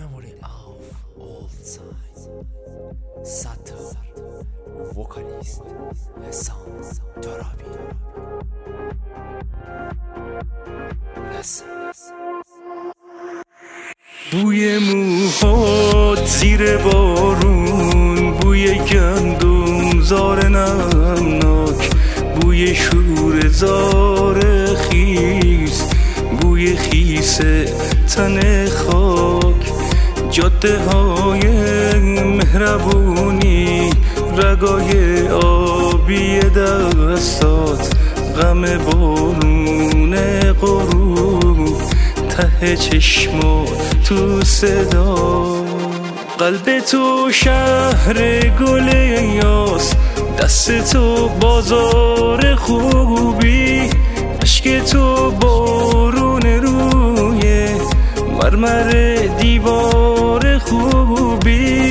memory of old times. Satar, vocalist, Hasan Torabi. Listen. بوی موهات زیر بارون، بوی گندم زار نمناک، بوی شور زار خیس، بوی خیس تن خاک، جاده های مهربونی، رگای آبی دستات، غم بارون غروب، ته چشمات تو صدا، قلب تو شهر گل یاس، دست تو بازار خوبی، عشق تو بارون روی مرمر دیوار خوبی.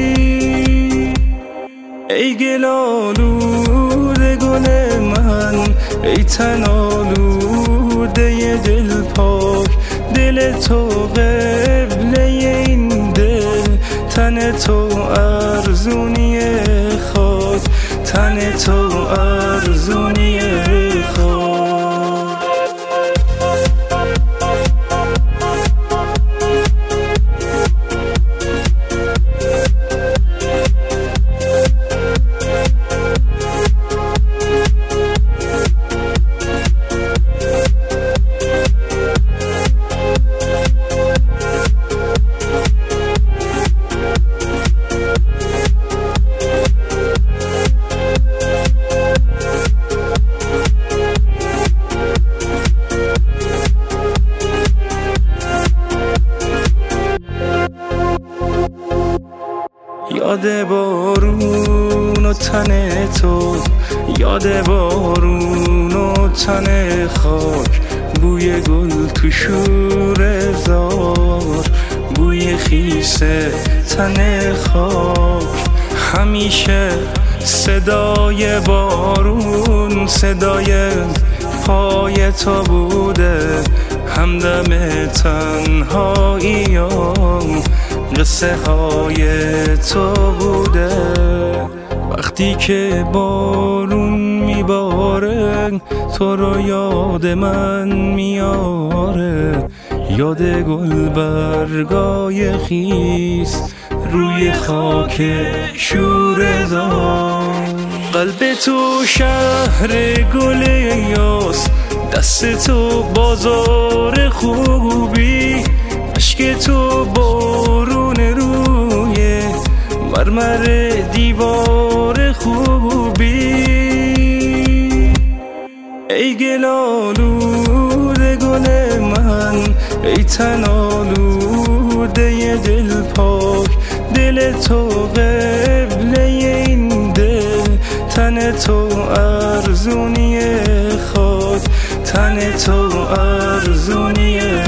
ای گل آلوده گل من، ای تن آلوده دل پاک، دل تو قبله این دل، تن تو ارزونی خاک، تن تو ارزونی خاک. یاد بارون و تن تو، یاد بارون و تن خاک، بوی گل تو شور زار، بوی خیس تن خاک، همیشه صدای بارون صدای پای تو بوده، همدم تنهاییام قصه های تو بوده. وقتی که بارون میباره تو رو یاد من میاره، یاد گل برگای خیس روی خاک شوره‌زار، قلب تو شهر گل یاس، دست تو بازار خوبی، عشق تو بارون روی مرمر دیوار خوبی. ای گل آلوده گل من، ای تن آلوده دل پاک، دل تو قبله این دل، تن تو ارزونی خاک، تن تو ارزونی